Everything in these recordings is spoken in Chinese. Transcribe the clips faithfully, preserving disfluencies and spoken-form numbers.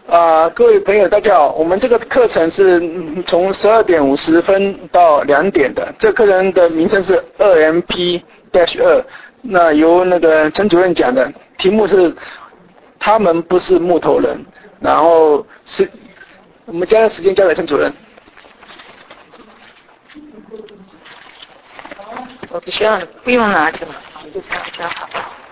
啊、呃，各位朋友，大家好。我们这个课程是从十二点五十分到两点的。这课程的名称是二 M P 二，那由那个陈主任讲的，题目是他们不是木头人。然后是，我们将时间交给陈主任。 我不需要，不用拿着嘛，我就这样就好。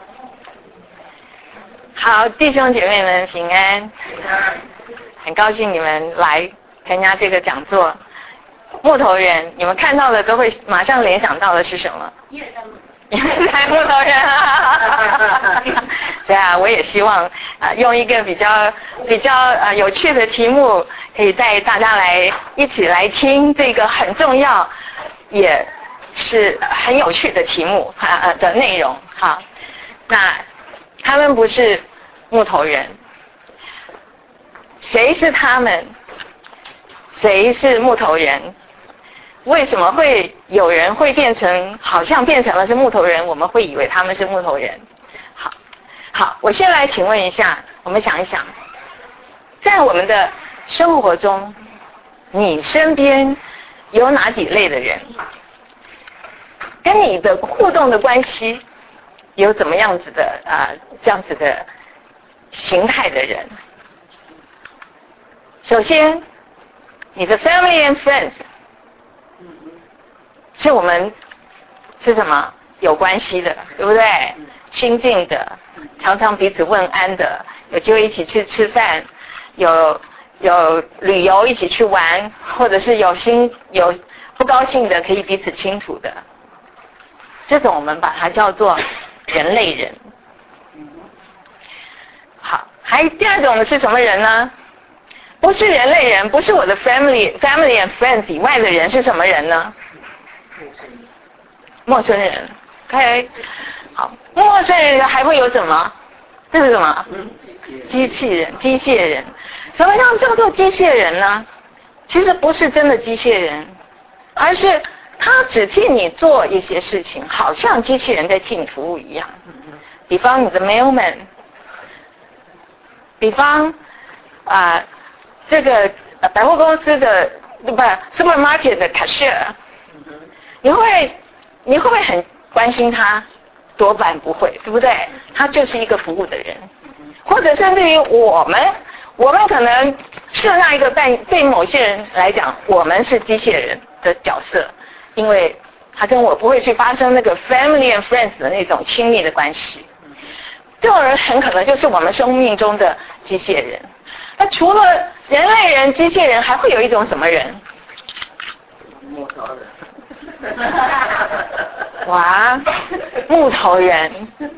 好，弟兄姐妹们平安，很高兴你们来参加这个讲座。木头人，你们看到的都会马上联想到的是什么？你们才木头人啊！对啊，我也希望啊、呃，用一个比较比较呃有趣的题目，可以带大家来一起来听这个很重要，也是很有趣的题目啊呃的内容。好，那他们不是木头人，谁是他们？谁是木头人？为什么会有人会变成好像变成了是木头人？我们会以为他们是木头人。好，好，我先来请问一下，我们想一想，在我们的生活中，你身边有哪几类的人？跟你的互动的关系有怎么样子的啊、呃、这样子的形态的人？首先，你的 family and friends 是我们是什么有关系的，对不对？亲近的，常常彼此问安的，有机会一起去吃饭，有有旅游一起去玩，或者是有心有不高兴的可以彼此倾吐的，这种我们把它叫做人类人。好，还第二种是什么人呢？不是人类人，不是我的 family family and friends 以外的人，是什么人呢？陌生人。OK， 好，陌生人还会有什么？这是什么？机器人，机械人。什么样叫做机械人呢？其实不是真的机械人，而是他只替你做一些事情，好像机器人在替你服务一样。比方你的 mailman， 比方啊、呃，这个百货公司的不 supermarket 的 cashier， 你会你会不会很关心他？多半不会，对不对？他就是一个服务的人，或者甚至于我们，我们可能设上一个对对某些人来讲，我们是机械人的角色，因为他跟我不会去发生那个 family and friends 的那种亲密的关系。这种人很可能就是我们生命中的机械人。那除了人类人、机械人，还会有一种什么人？ 木头人。 哇，木头人，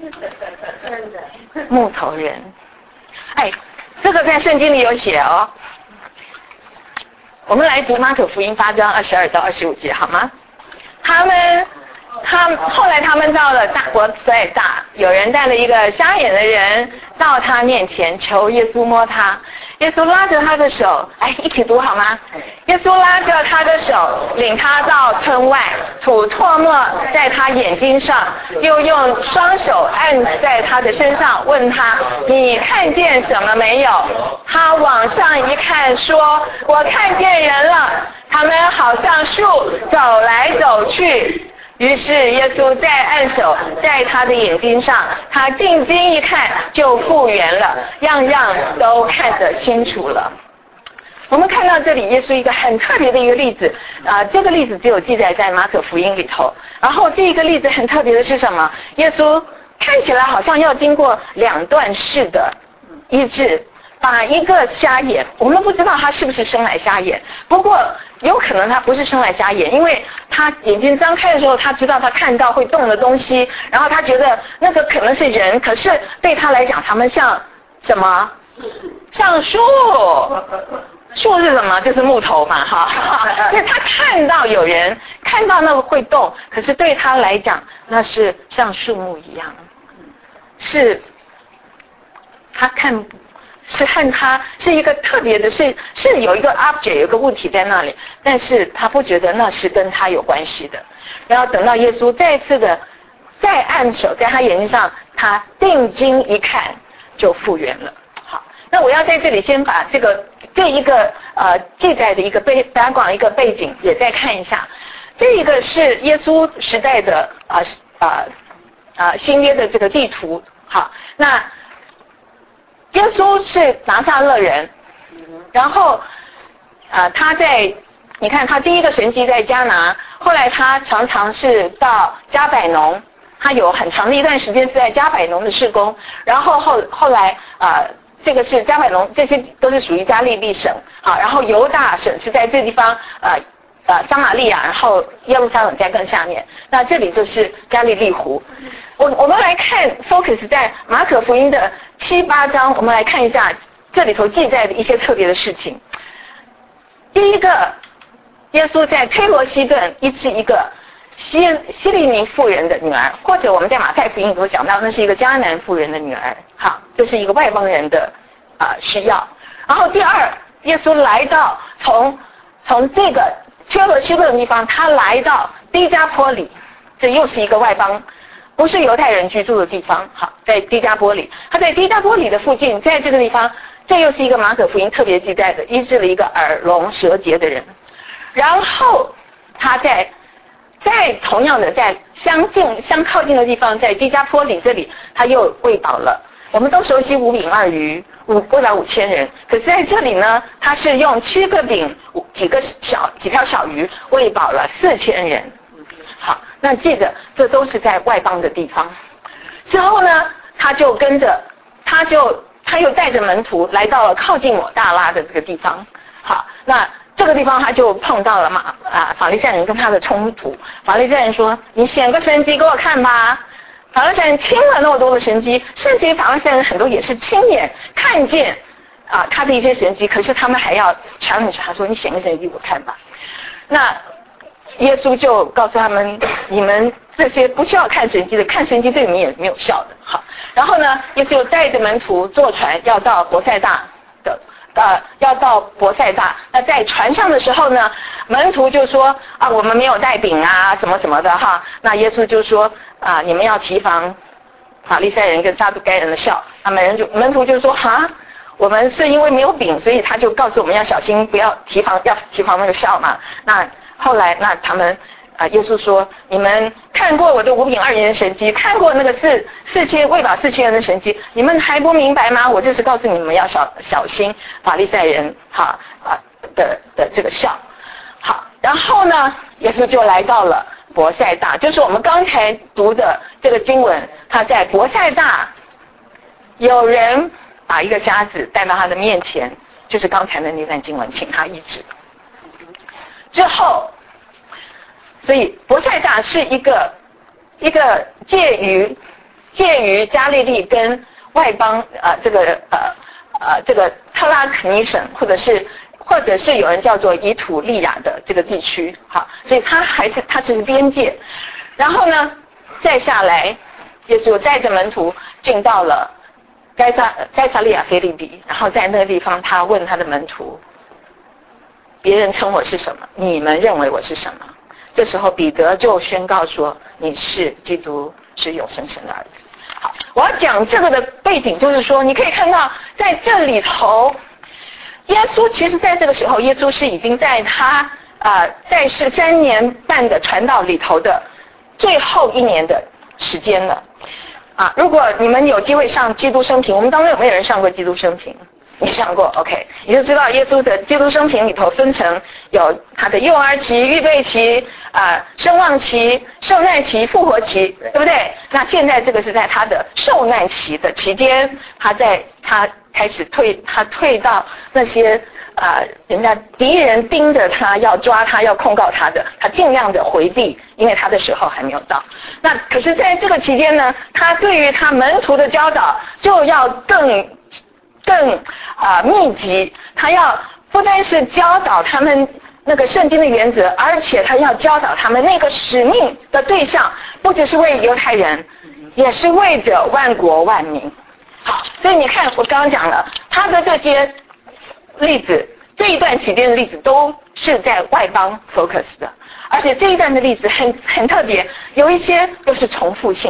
木头人，哎，这个在圣经里有写哦。我们来读马可福音八章二十二到二十五节好吗？他们，他后来他们到了大国再大，有人带了一个瞎眼的人到他面前，求耶稣摸他。耶稣拉着他的手，哎，一起读好吗？耶稣拉着他的手，领他到村外，吐唾沫在他眼睛上，又用双手按在他的身上，问他：你看见什么没有？他往上一看，说：我看见人了，他们好像树走来走去。于是耶稣再按手在他的眼睛上，他定睛一看就复原了，样样都看得清楚了。我们看到这里耶稣一个很特别的一个例子啊、呃，这个例子只有记载在马可福音里头。然后这一个例子很特别的是什么？耶稣看起来好像要经过两段式的医治，把一个瞎眼，我们不知道他是不是生来瞎眼，不过有可能他不是生来瞎眼，因为他眼睛张开的时候，他知道他看到会动的东西，然后他觉得那个可能是人，可是对他来讲，他们像什么？像树。树是什么？就是木头嘛，哈。所以他看到有人，看到那个会动，可是对他来讲，那是像树木一样，是他看。是和他是一个特别的，是是有一个 object 有一个物体在那里，但是他不觉得那是跟他有关系的。然后等到耶稣再次的再按手在他眼睛上，他定睛一看就复原了。好， 那我要在这里先把这个这一个呃记载的一个背打广一个背景也再看一下。这一个是耶稣时代的啊啊啊新约的这个地图。好，那耶稣是拿撒勒人，然后啊他在你看他第一个神迹在迦拿，后来他常常是到加百农。他有很长的一段时间是在加百农的事工，然后后后来啊、呃，这个是加百农，这些都是属于加利利省啊，然后犹大省是在这地方呃呃撒玛利亚，然后耶路撒冷在更下面，那这里就是加利利湖。我我们来看 focus 在马可福音的七八章，我们来看一下这里头记载的一些特别的事情。第一个，耶稣在推罗西顿医治一个西西利尼妇人的女儿，或者我们在马太福音里头讲到，那是一个迦南妇人的女儿。好，这是一个外邦人的啊、呃、需要。然后第二，耶稣来到从从这个推罗西顿的地方，他来到低加坡里，这又是一个外邦，不是犹太人居住的地方。好，在低加坡里，他在低加坡里的附近，在这个地方，这又是一个马可福音特别记载的，医治了一个耳聋舌结的人。然后他在在同样的在相近相靠近的地方，在低加坡里这里，他又喂饱了。我们都熟悉五饼二鱼，五喂饱五千人。可是在这里呢，他是用七个饼、几个小几条小鱼喂饱了四千人。好，那记得这都是在外邦的地方。之后呢，他就跟着，他就他又带着门徒来到了靠近抹大拉的这个地方。好，那这个地方他就碰到了嘛啊，法利赛人跟他的冲突。法利赛人说：“你显个神迹给我看吧。”法利赛人听了那么多的神迹，甚至于法利赛人很多也是亲眼看见啊他的一些神迹，可是他们还要challenge他说：“你显个神迹给我看吧。”那耶稣就告诉他们：“你们这些不需要看神迹的，看神迹对你们也没有效的。”好，然后呢，耶稣就带着门徒坐船要到伯赛大的。呃，要到伯赛大，那在船上的时候呢，门徒就说啊，我们没有带饼啊，什么什么的哈。那耶稣就说啊，你们要提防法利赛人跟撒都该人的笑。那门人就门徒就说哈，我们是因为没有饼，所以他就告诉我们要小心，不要提防，要提防那个笑嘛。那后来那他们。啊，耶稣说：“你们看过我的五饼二鱼的神迹，看过那个四四千喂饱四千人的神迹，你们还不明白吗？我就是告诉你们要小小心法利赛人哈啊的的这个笑。好，然后呢，耶稣就来到了伯赛大，就是我们刚才读的这个经文，他在伯赛大，有人把一个瞎子带到他的面前，就是刚才的那段经文，请他医治。之后。”所以伯赛大是一个一个介于介于加利利跟外邦呃这个呃呃这个特拉肯尼省，或者是或者是有人叫做以土利亚的这个地区。好，所以它还是它是边界。然后呢，再下来，耶稣带着门徒进到了该撒该撒利亚腓立比，然后在那个地方，他问他的门徒：别人称我是什么？你们认为我是什么？这时候彼得就宣告说：“你是基督，是永生神的儿子。”好，我要讲这个的背景，就是说，你可以看到在这里头，耶稣其实在这个时候，耶稣是已经在他啊、呃、在世三年半的传道里头的最后一年的时间了。啊，如果你们有机会上基督生平，我们当中有没有人上过基督生平？你上过 ，OK， 你就知道耶稣的基督生平里头分成有他的幼儿期、预备期、啊、呃、声望期、受难期、复活期，对不对？那现在这个是在他的受难期的期间，他在他开始退，他退到那些啊、呃、人家敌人盯着他要抓他要控告他的，他尽量的回避，因为他的时候还没有到。那可是在这个期间呢，他对于他门徒的教导就要更。更啊、呃、密集，他要不单是教导他们那个圣经的原则，而且他要教导他们那个使命的对象，不只是为犹太人，也是为着万国万民。好，所以你看我刚刚讲了他的这些例子，这一段期间的例子都是在外邦 focus 的，而且这一段的例子很很特别，有一些又是重复性的。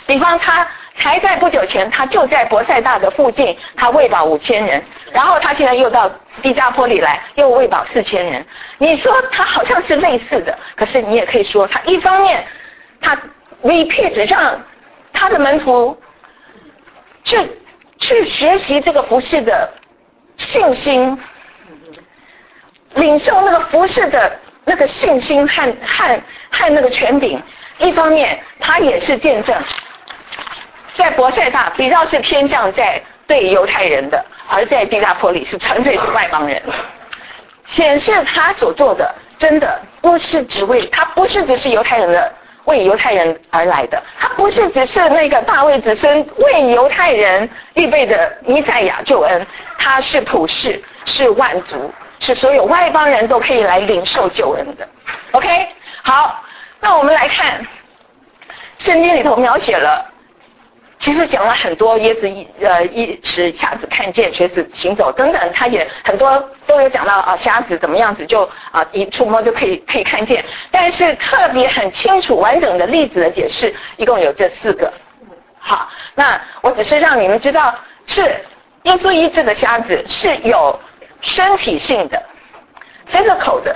比方他才在不久前，他就在伯赛大的附近，他喂饱五千人，然后他现在又到低加波里来，又喂饱四千人。你说他好像是类似的，可是你也可以说，他一方面他 repeat 让他的门徒去去学习这个服事的信心，领受那个服事的那个信心和和和那个权柄。一方面他也是见证，在伯赛大比较是偏向在对犹太人的，而在低加波里是纯粹是外邦人，显示他所做的真的不是只为他不是只是犹太人的为犹太人而来的，他不是只是那个大卫子孙为犹太人预备的弥赛亚救恩，他是普世，是万族，是所有外邦人都可以来领受救恩的。 OK， 好，那我们来看圣经里头描写了，其实讲了很多耶稣一呃一使瞎子看见，瘸子行走等等，他也很多都有讲到啊瞎子怎么样子就啊一触摸就可以可以看见，但是特别很清楚完整的例子的解释一共有这四个。好，那我只是让你们知道，是耶稣医治的瞎子是有身体性的 physical 的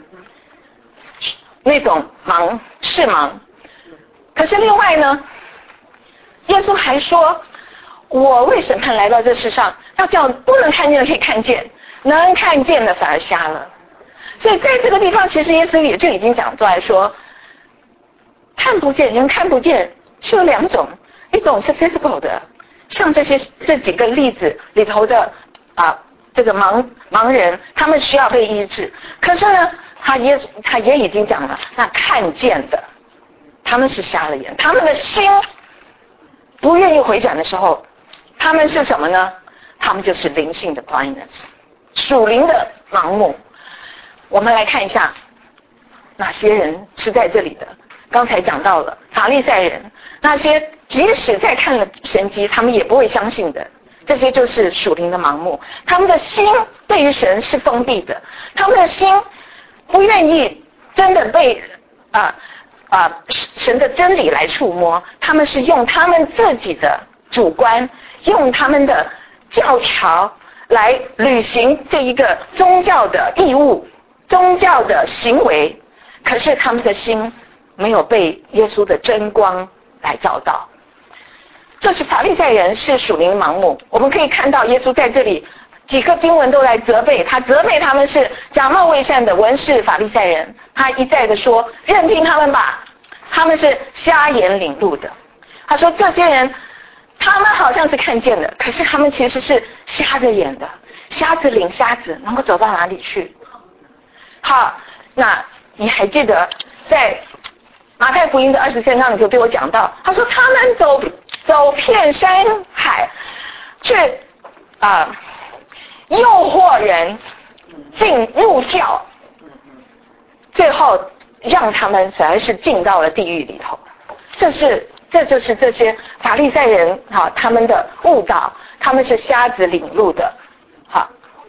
那种盲视盲，可是另外呢，耶稣还说，我为审判来到这世上，要叫不能看见的可以看见，能看见的反而瞎了。所以在这个地方，其实耶稣也就已经讲出来说，看不见人看不见是有两种，一种是 physical 的，像这些这几个例子里头的啊这个盲盲人，他们需要被医治。可是呢，他也他也已经讲了，那看见的他们是瞎了眼，他们的心不愿意回转的时候，他们是什么呢？他们就是灵性的 blindness， 属灵的盲目。我们来看一下哪些人是在这里的。刚才讲到了法利赛人，那些即使在看了神迹，他们也不会相信的，这些就是属灵的盲目。他们的心对于神是封闭的，他们的心不愿意真的被啊啊、呃、神的真理来触摸，他们是用他们自己的主观，用他们的教条来履行这一个宗教的义务、宗教的行为，可是他们的心没有被耶稣的真光来照到。就是法利赛人是属灵盲目，我们可以看到耶稣在这里几个经文都来责备他，责备他们是假冒伪善的文士法利赛人，他一再的说任凭他们吧，他们是瞎眼领路的。他说这些人他们好像是看见的，可是他们其实是瞎着眼的，瞎子领瞎子能够走到哪里去？好，那你还记得在马太福音的二十三章里头对我讲到，他说他们走走遍山海，去啊、呃、诱惑人进入教，最后让他们反而是进到了地狱里头。这是这就是这些法利赛人哈、啊、他们的误导，他们是瞎子领路的。好，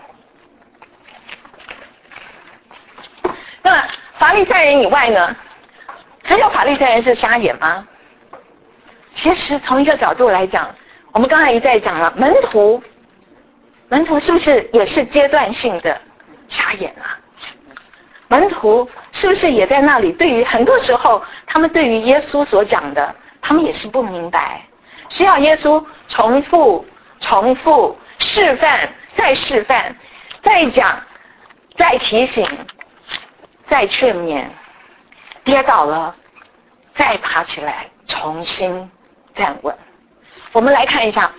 那法利赛人以外呢，只有法利赛人是瞎眼吗？其实从一个角度来讲，我们刚才一再讲了，门徒门徒是不是也是阶段性的瞎眼啊？门徒是不是也在那里，对于很多时候他们对于耶稣所讲的他们也是不明白，需要耶稣重复重复示范再示范再讲再提醒再劝勉，跌倒了再爬起来重新站稳。我们来看一下，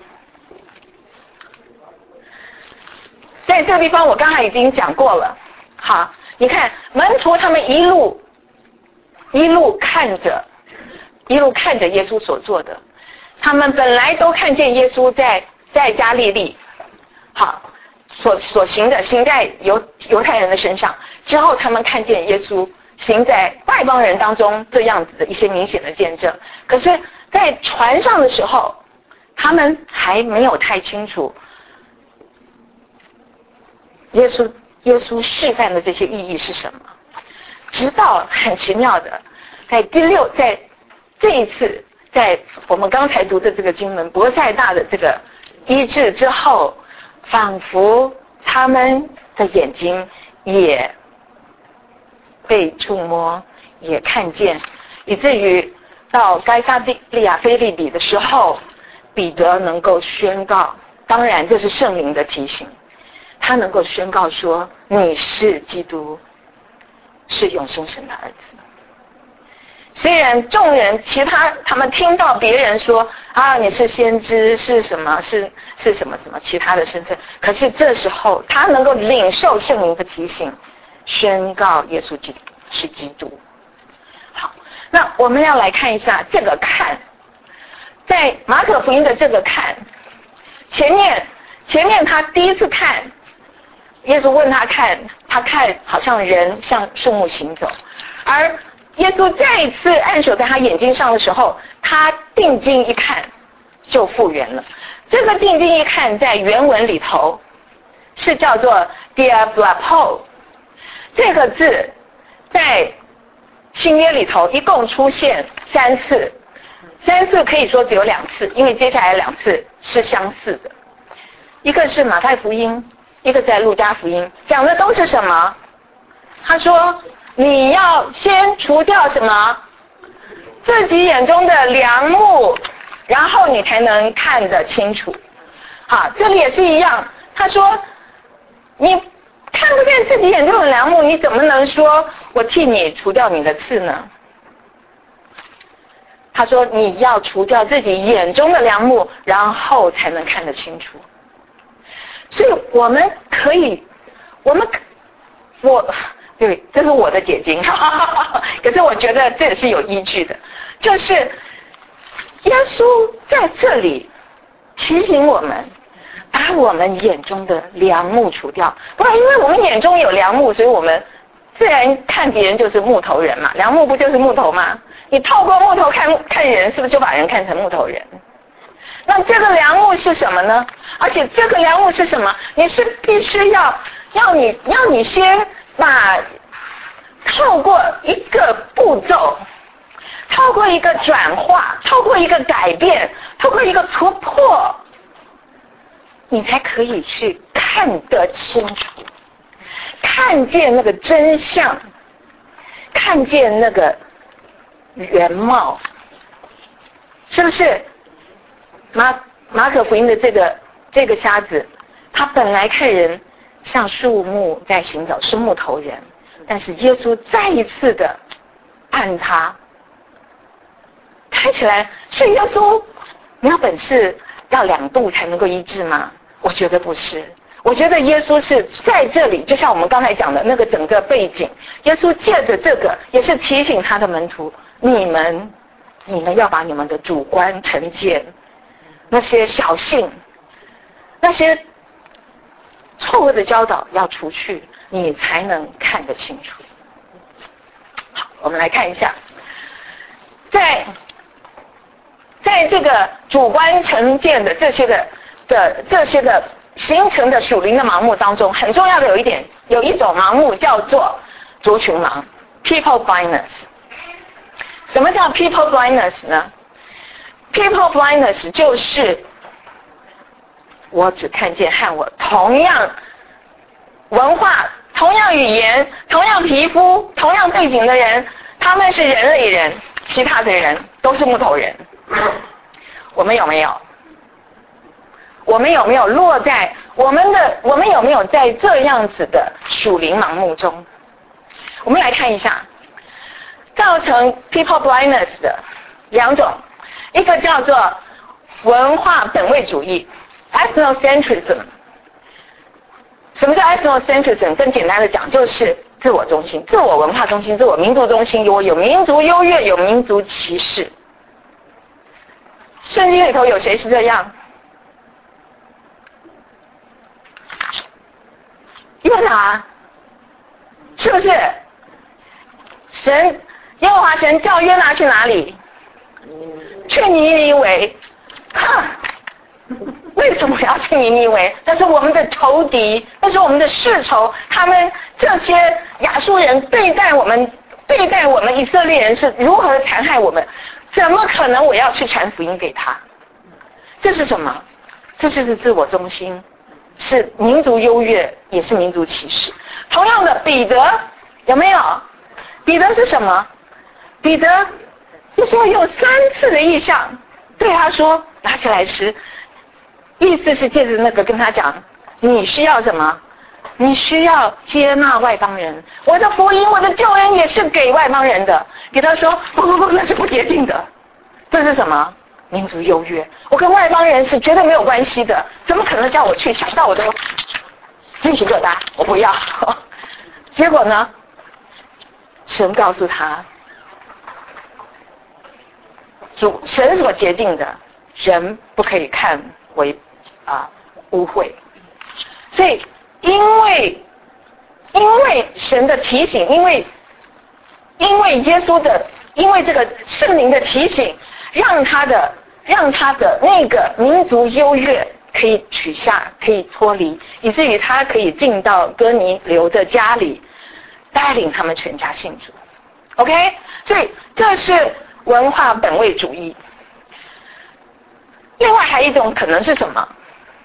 在这个地方我刚才已经讲过了。好，你看门徒他们一路一路看着一路看着耶稣所做的，他们本来都看见耶稣在在加利利好所所行的行在犹犹太人的身上，之后他们看见耶稣行在外邦人当中这样子的一些明显的见证，可是在船上的时候他们还没有太清楚耶稣耶稣示范的这些意义是什么，直到很奇妙的在第六在这一次在我们刚才读的这个经文伯赛大的这个医治之后，仿佛他们的眼睛也被触摸，也看见，以至于到该撒利亚腓立比的时候，彼得能够宣告，当然这是圣灵的提醒，他能够宣告说你是基督，是永生神的儿子。虽然众人其他他们听到别人说啊你是先知是什么是是什么什么其他的身份，可是这时候他能够领受圣灵的提醒，宣告耶稣基督是基督。好，那我们要来看一下这个看，在马可福音的这个看前面前面他第一次看耶稣问他看，他看好像人像树木行走，而耶稣再一次按手在他眼睛上的时候，他定睛一看就复原了。这个定睛一看在原文里头是叫做 diablapo， 这个字在新约里头一共出现三次，三次可以说只有两次，因为接下来两次是相似的，一个是马太福音，一个在路加福音，讲的都是什么？他说你要先除掉什么？自己眼中的梁木，然后你才能看得清楚。好，这里也是一样，他说你看不见自己眼中的梁木，你怎么能说我替你除掉你的刺呢？他说你要除掉自己眼中的梁木，然后才能看得清楚。所以我们可以，我们我对，这是我的解经，可是我觉得这也是有依据的，就是耶稣在这里提醒我们，把我们眼中的梁木除掉。不然因为我们眼中有梁木，所以我们自然看别人就是木头人嘛，梁木不就是木头吗？你透过木头看看人，是不是就把人看成木头人？那这个梁木是什么呢？而且这个梁木是什么？你是必须要要你要你先把透过一个步骤，透过一个转化，透过一个改变，透过一个突破，你才可以去看得清楚，看见那个真相，看见那个原貌，是不是？马马可福音的这个这个瞎子，他本来看人像树木在行走，是木头人，但是耶稣再一次的按他，看起来是耶稣没有本事要两度才能够医治吗？我觉得不是，我觉得耶稣是在这里，就像我们刚才讲的那个整个背景，耶稣借着这个也是提醒他的门徒，你们你们要把你们的主观成见，那些小信，那些错误的教导要除去，你才能看得清楚。好，我们来看一下，在在这个主观成见的这些的的这些的形成的属灵的盲目当中，很重要的有一点，有一种盲目叫做族群盲 （people blindness）。什么叫 people blindness 呢？ people blindness 就是我只看见和我同样文化、同样语言、同样皮肤、同样背景的人，他们是人类人，其他的人都是木头人。我们有没有？我们有没有落在我们的我们有没有在这样子的属灵盲目中？我们来看一下造成 people blindness 的两种，一个叫做文化本位主义 ethnocentrism。 什么叫 ethnocentrism？ 更简单的讲就是自我中心、自我文化中心、自我民族中心，有有民族优越，有民族歧视。圣经里头有谁是这样？约拿，是不是？神耶和华神叫约拿去哪里？去尼尼微。哈，为什么要去尼尼微？那是我们的仇敌，那是我们的世仇。他们这些亚述人对待我们，对待我们以色列人是如何残害我们？ 怎么可能我要去传福音给他？这是什么？这就是自我中心，是民族优越，也是民族歧视。同样的，彼得有没有？彼得是什么？彼得耶稣用三次的意象对他说，拿起来吃，意思是借着那个跟他讲，你需要什么？你需要接纳外邦人，我的福音，我的救恩也是给外邦人的。给他说，不不不，那是不洁净的。这是什么？民族优越，我跟外邦人是绝对没有关系的，怎么可能叫我去？想到我都鸡皮疙瘩，我不要。结果呢，神告诉他，主神所洁净的人不可以看为啊污秽。所以因为因为神的提醒，因为因为耶稣的因为这个圣灵的提醒，让他的让他的那个民族优越可以取下，可以脱离，以至于他可以进到哥尼流的家里，带领他们全家信主。 OK， 所以这是文化本位主义。另外还有一种可能是什么？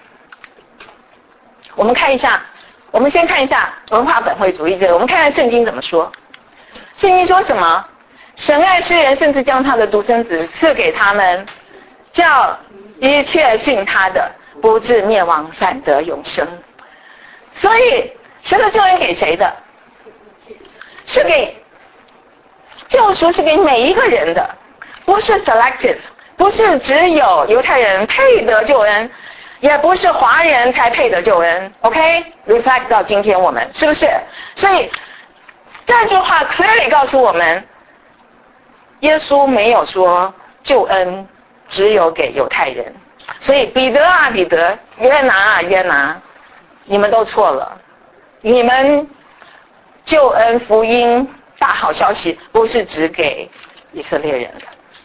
我们看一下，我们先看一下文化本位主义这个，我们看看圣经怎么说。圣经说什么？神爱世人，甚至将他的独生子赐给他们，叫一切信他的不至灭亡，反得永生。所以神的救恩给谁的？是给救赎，是给每一个人的，不是 selective， 不是只有犹太人配得救恩，也不是华人才配得救恩。 OK， reflect 到今天我们是不是？所以这句话 clearly 告诉我们，耶稣没有说救恩只有给犹太人。所以彼得啊彼得，约拿啊约拿，你们都错了。你们救恩福音大好消息不是只给以色列人的。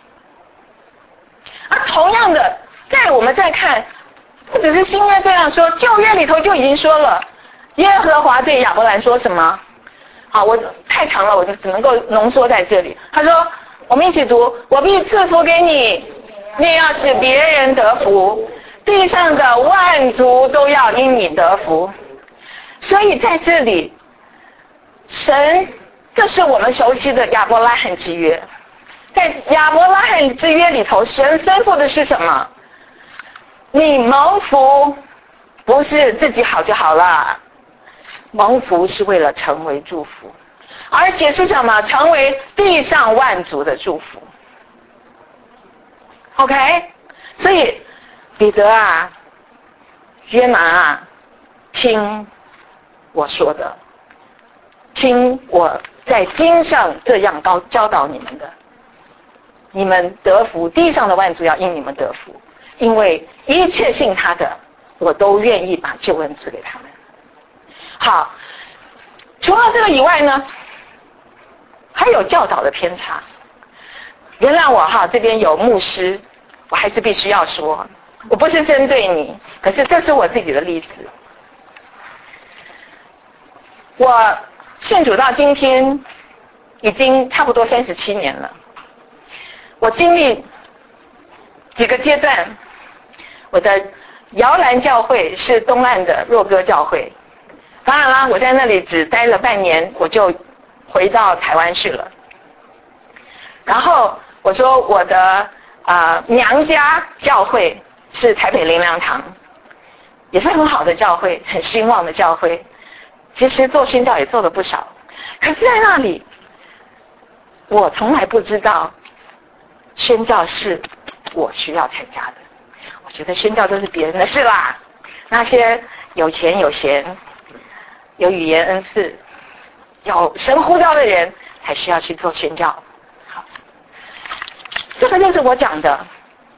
而同样的，在我们再看，不只是新约这样说，旧约里头就已经说了，耶和华对亚伯兰说什么？好，我太长了，我就只能够浓缩在这里。他说，我们一起读，我必赐福给你，你也要使别人得福，地上的万族都要因你得福。所以在这里，神，这是我们熟悉的亚伯拉罕之约。在亚伯拉罕之约里头，神吩咐的是什么？你蒙福不是自己好就好了，蒙福是为了成为祝福，而且是什么？成为地上万族的祝福。 OK， 所以彼得啊，约拿啊，听我说的，听我在经上这样教教导你们的，你们得福，地上的万族要因你们得福，因为一切信他的，我都愿意把救恩赐给他们。好，除了这个以外呢，还有教导的偏差。原谅我哈，这边有牧师，我还是必须要说，我不是针对你，可是这是我自己的例子。我信主到今天已经差不多三十七年了，我经历几个阶段。我的摇篮教会是东岸的若歌教会，当然啦，我在那里只待了半年，我就回到台湾去了。然后我说我的啊、呃、娘家教会是台北灵粮堂，也是很好的教会，很兴旺的教会。其实做宣教也做了不少，可是在那里，我从来不知道宣教是我需要参加的。我觉得宣教都是别人的事啦，那些有钱有闲、有语言恩赐、有神呼召的人才需要去做宣教。好，这个就是我讲的。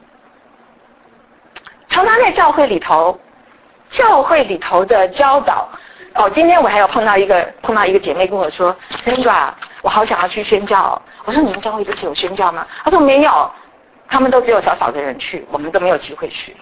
常常在教会里头，教会里头的教导。哦，今天我还有碰到一个碰到一个姐妹跟我说 ，Sandra， 我好想要去宣教。我说你们教会不是有宣教吗？她说没有，他们都只有少少的人去，我们都没有机会去。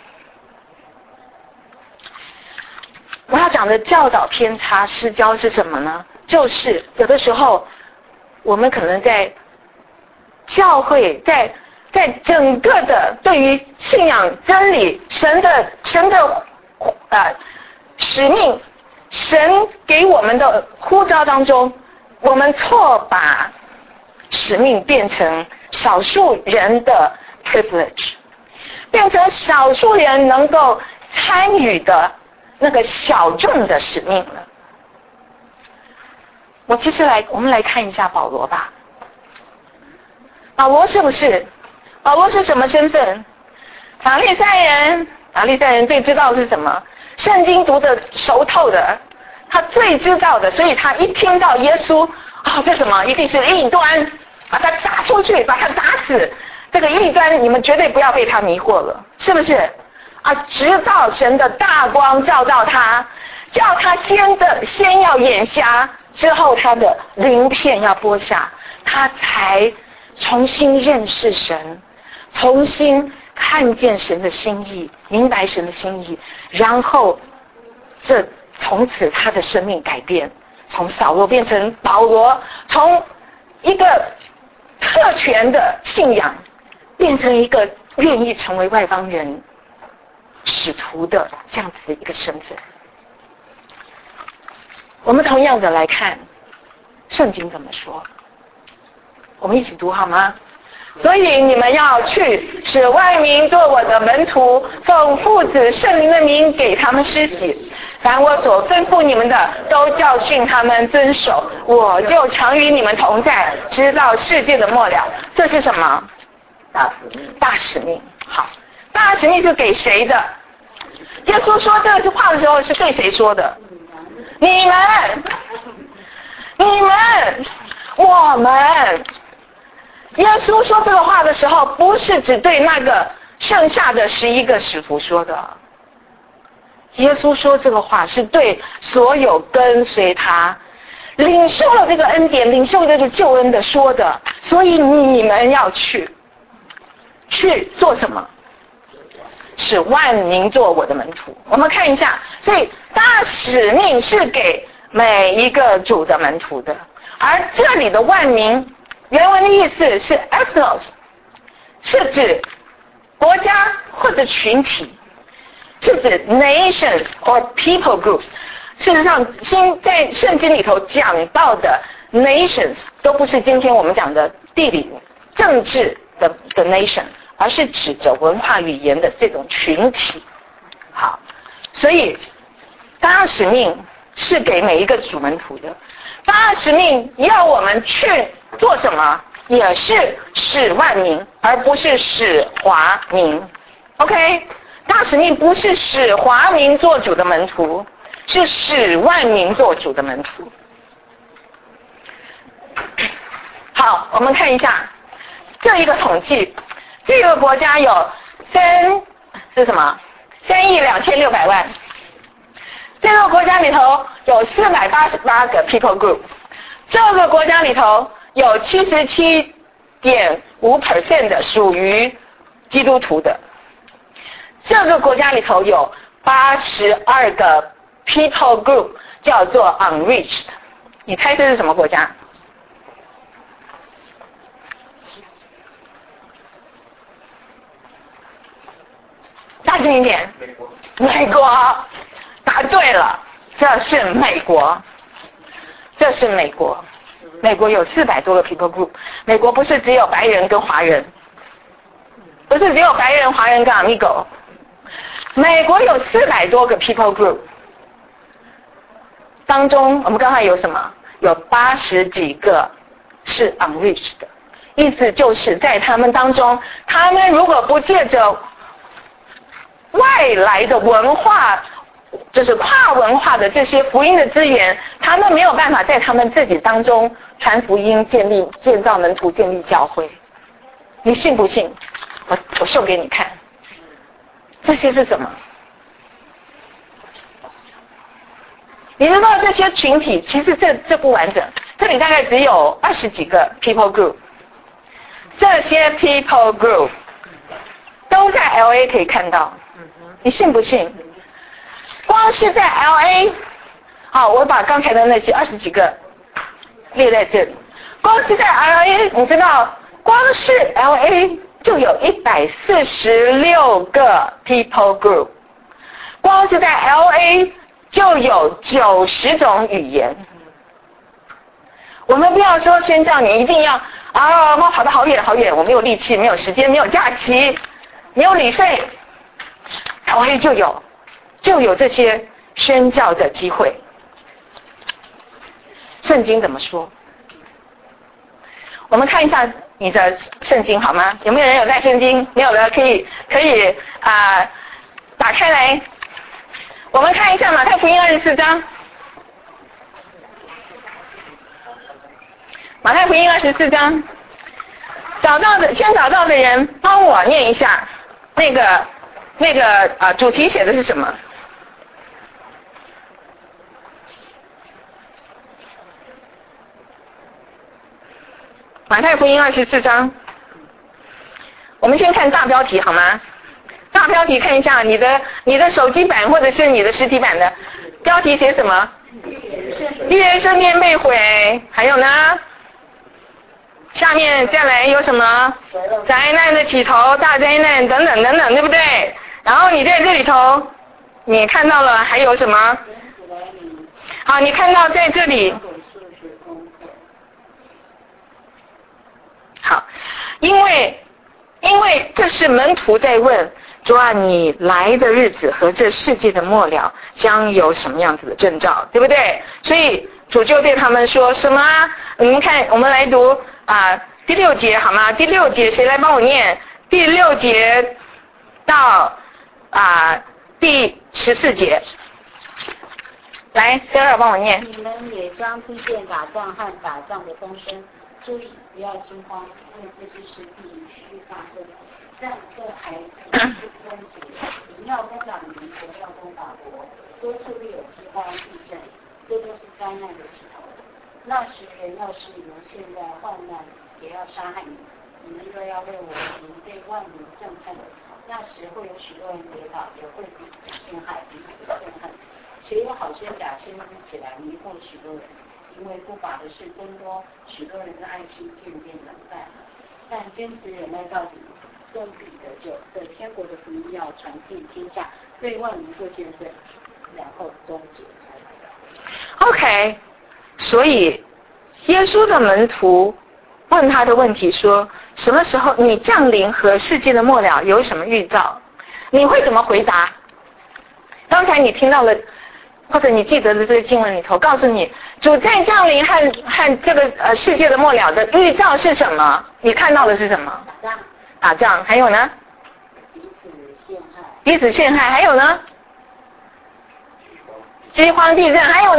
我要讲的教导偏差失教是什么呢？就是有的时候我们可能在教会在在整个的对于信仰真理神的神的呃使命，神给我们的呼召当中，我们错把使命变成少数人的 privilege， 变成少数人能够参与的那个小众的使命了。我其实来我们来看一下保罗吧。保罗是不是保罗是什么身份？法利赛人，法利赛人最知道是什么？圣经读得熟透的，他最知道的，所以他一听到耶稣啊、哦，这什么一定是异端，把他打出去，把他打死。这个异端你们绝对不要被他迷惑了，是不是啊？直到神的大光照到他，叫他先的先要眼瞎，之后他的鳞片要剥下，他才重新认识神，重新看见神的心意，明白神的心意，然后这从此他的生命改变，从扫罗变成保罗，从一个特权的信仰变成一个愿意成为外邦人使徒的这样子的一个身份。我们同样的来看圣经怎么说，我们一起读好吗？所以你们要去，使万民做我的门徒，奉父子圣灵的名给他们施洗，凡我所吩咐你们的，都教训他们遵守，我就常与你们同在，直到世界的末了。这是什么？ 大使命。 大使命。好，大使命是给谁的？耶稣说这句话的时候是对谁说的？你们，你们，我们。耶稣说这个话的时候，不是只对那个剩下的十一个使徒说的。耶稣说这个话是对所有跟随他、领受了这个恩典、领受这个救恩的说的。所以你们要去，去做什么？使万民做我的门徒。我们看一下，所以大使命是给每一个主的门徒的，而这里的万民。原文的意思是 ethnos， 是指国家或者群体，是指 nations or people groups。事实上，新在圣经里头讲到的 nations 都不是今天我们讲的地理、政治的的 nation， 而是指着文化语言的这种群体。好，所以大使命是给每一个主门徒的。大使命要我们去做什么？也是使万民，而不是使华民。 OK， 大使命不是使华民做主的门徒，是使万民做主的门徒。好，我们看一下这一个统计，这个国家有三是什么？三亿两千六百万。这个国家里头有四百八十八个 people group， 这个国家里头有 七十七点五 percent 的属于基督徒的，这个国家里头有八十二个 people group 叫做 unreached。 你猜这是什么国家？大声一点。美国。美国，答对了，这是美国，这是美国。美国有四百多个 people group。美国不是只有白人跟华人，不是只有白人、华人跟 amigo。美国有四百多个 people group， 当中我们刚才有什么？有八十几个是 unreached 的，意思就是在他们当中，他们如果不借着外来的文化，就是跨文化的这些福音的资源，他们没有办法在他们自己当中传福音、建立、建造门徒、建立教会。你信不信？我我秀给你看。这些是什么？你知道这些群体其实这这不完整，这里大概只有二十几个 people group。这些 people group 都在 L A 可以看到。你信不信？光是在 L A， 好，我把刚才的那些二十几个列在这里。光是在 L A， 你知道，光是 L A 就有一百四十六个 people group， 光是在 L A 就有九十种语言。我们不要说宣教你一定要啊，我跑得好远好远，我没有力气，没有时间，没有假期，没有旅费， L A 就有就有这些宣教的机会。圣经怎么说？我们看一下你的圣经好吗？有没有人有带圣经？没有的可以可以啊、呃，打开来，我们看一下马太福音二十四章。马太福音二十四章，找到的先找到的人帮我念一下，那个那个啊、呃、主题写的是什么？马太福音二十四章，我们先看大标题好吗？大标题看一下你的你的手机版或者是你的实体版的标题写什么？预言圣殿被毁，还有呢？下面再来有什么？灾难的起头，大灾难等等等等，对不对？然后你在这里头，你看到了还有什么？好，你看到在这里。好，因为因为这是门徒在问主啊，你来的日子和这世界的末了将有什么样子的征兆，对不对？所以主就对他们说什么啊？你们看，我们来读啊第六节好吗？第六节谁来帮我念？第六节到啊第十四节，来 Sarah 帮我念。 你们也将听见打仗和打仗的风声，注意不要惊慌，因为这些事必须发生。但这还不是终结，你要攻打民国，要攻打国，多处必有饥荒、地震，这都是灾难的起头。那时人要使你们现在患难，也要杀害你们，你们都要为我民被万民憎恨。那时会有许多人跌倒，也会彼此陷害，彼此憎恨。谁有好先假先知起来迷惑许多人？因为不法的事增多，许多人的爱心渐渐冷淡了。但坚持忍耐到底，终必得救。这天国的福音要传遍天下，对万民做见证，然后终结才来到。 OK， 所以耶稣的门徒问他的问题说：什么时候你降临和世界的末了有什么预兆？你会怎么回答？刚才你听到了。或者你记得的这个经文里头告诉你主在降临和和这个呃世界的末了的预兆是什么？你看到的是什么？ 打仗。 打仗，还有呢？ 彼此陷害。 彼此陷害，还有呢？饥荒、地震，还有呢？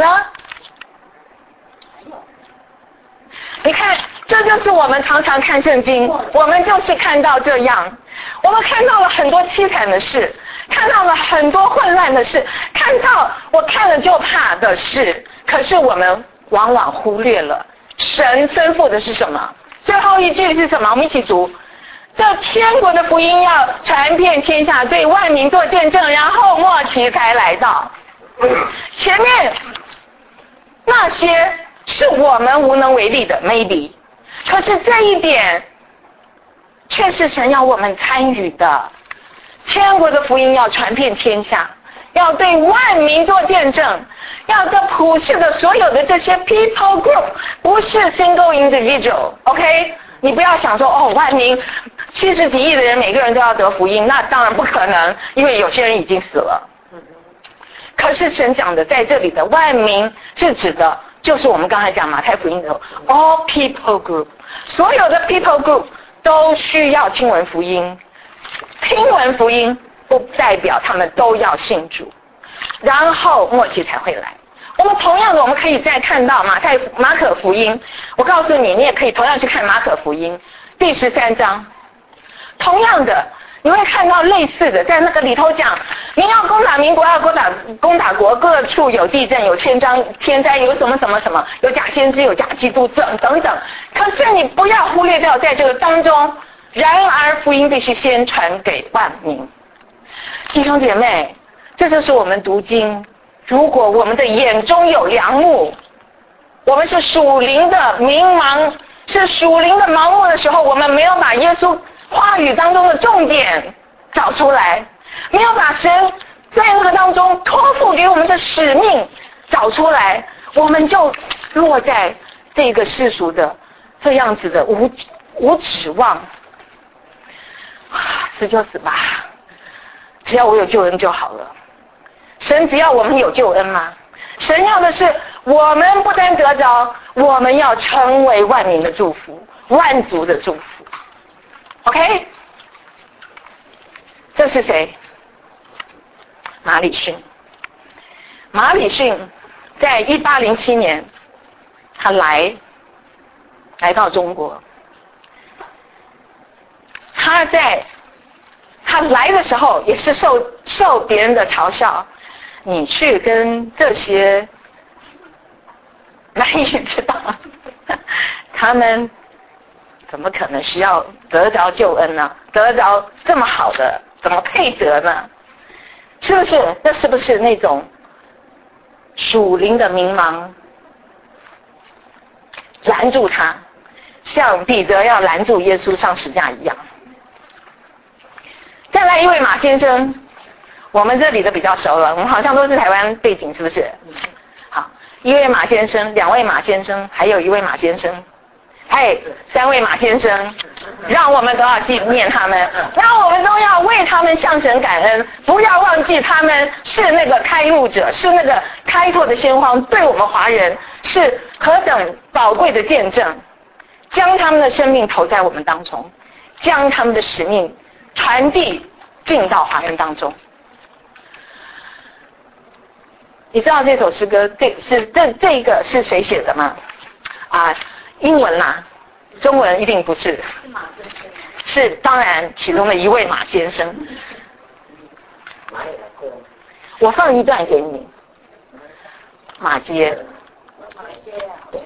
还有。 你看，这就是我们常常看圣经，我们就是看到这样，我们看到了很多凄惨的事。看到了很多混乱的事，看到我看了就怕的事，可是我们往往忽略了神吩咐的是什么。最后一句是什么？我们一起读：这天国的福音要传遍天下，对万民做见证，然后末期才来到。前面那些是我们无能为力的 maybe， 可是这一点却是神要我们参与的。天国的福音要传遍天下，要对万民做见证，要这普世的所有的这些 people group， 不是 single individual。OK， 你不要想说哦，万民七十几亿的人每个人都要得福音，那当然不可能，因为有些人已经死了。可是神讲的在这里的万民是指的，就是我们刚才讲马太福音的 all people group， 所有的 people group 都需要听闻福音。听闻福音不代表他们都要信主，然后末期才会来。我们同样的，我们可以再看到马太马可福音，我告诉你，你也可以同样去看马可福音第十三章，同样的你会看到类似的，在那个里头讲，你要攻打民国，要攻打攻打国，各处有地震，有千章天灾，有什么什么什么，有假先知，有假基督等等等。可是你不要忽略掉在这个当中。然而福音必须先传给万民。弟兄姐妹，这就是我们读经，如果我们的眼中有梁木，我们是属灵的迷茫，是属灵的盲目的时候，我们没有把耶稣话语当中的重点找出来，没有把神在那个当中托付给我们的使命找出来，我们就落在这个世俗的这样子的无无指望，死就死吧，只要我有救恩就好了。神只要我们有救恩吗？神要的是我们不单得着，我们要成为万民的祝福，万族的祝福。 OK， 这是谁？马礼逊。马礼逊在一八零七年，他来来到中国。他在他来的时候也是受受别人的嘲笑，你去跟这些难以知道，他们怎么可能需要得着救恩呢？得着这么好的，怎么配得呢？是不是？这是不是那种属灵的迷茫拦住他，像彼得要拦住耶稣上十架一样？再来一位马先生，我们这里的比较熟了，我们好像都是台湾背景，是不是？好，一位马先生，两位马先生，还有一位马先生。哎，三位马先生，让我们都要纪念他们，让我们都要为他们向神感恩，不要忘记他们是那个开路者，是那个开拓的先锋，对我们华人是何等宝贵的见证，将他们的生命投在我们当中，将他们的使命传递进到华人当中。你知道这首诗歌这是这这个是谁写的吗？啊。英文啦，中文一定不是。 是马先生。 是当然其中的一位马先生。 哪里来过？ 我放一段给你。马街。 马街啊。 对。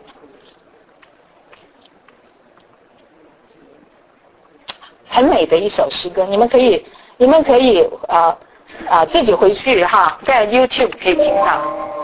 很美的一首诗歌，你们可以，你们可以啊啊、呃呃、自己回去哈，在 YouTube 可以听到。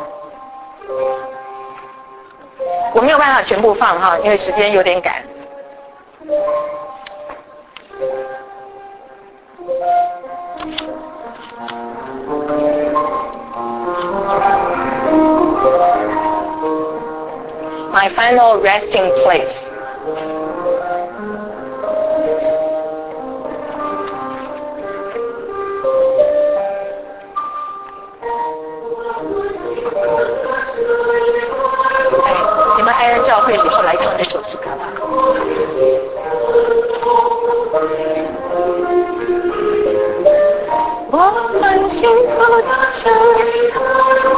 我没有办法全部放哈，因为时间有点赶。My final resting place.你们爱人教会以后来唱这首诗歌吧。我们幸福的生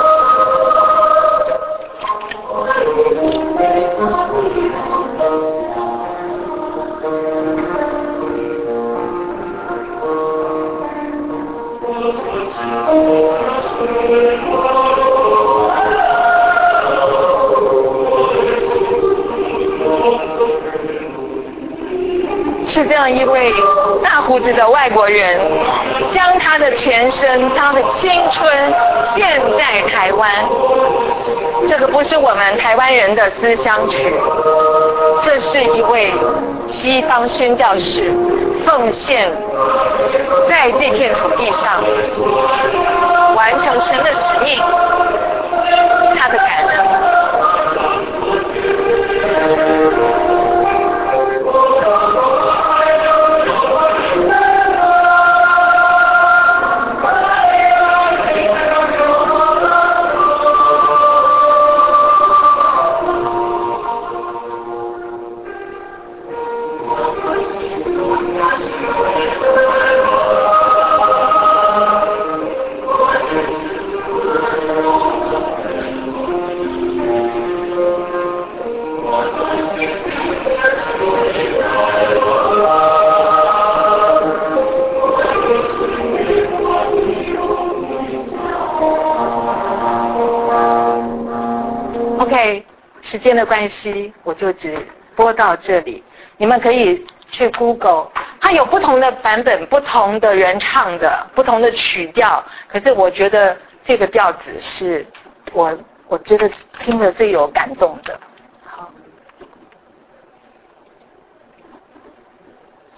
是这样一位大胡子的外国人，将他的全身、他的青春献在台湾。这个不是我们台湾人的思乡曲，这是一位西方宣教士奉献在这片土地上，完成神的使命，他的感恩。OK， 时间的关系，我就只播到这里。你们可以去 Google， 它有不同的版本，不同的人唱的，不同的曲调。可是我觉得这个调子是我我觉得听了最有感动的。好。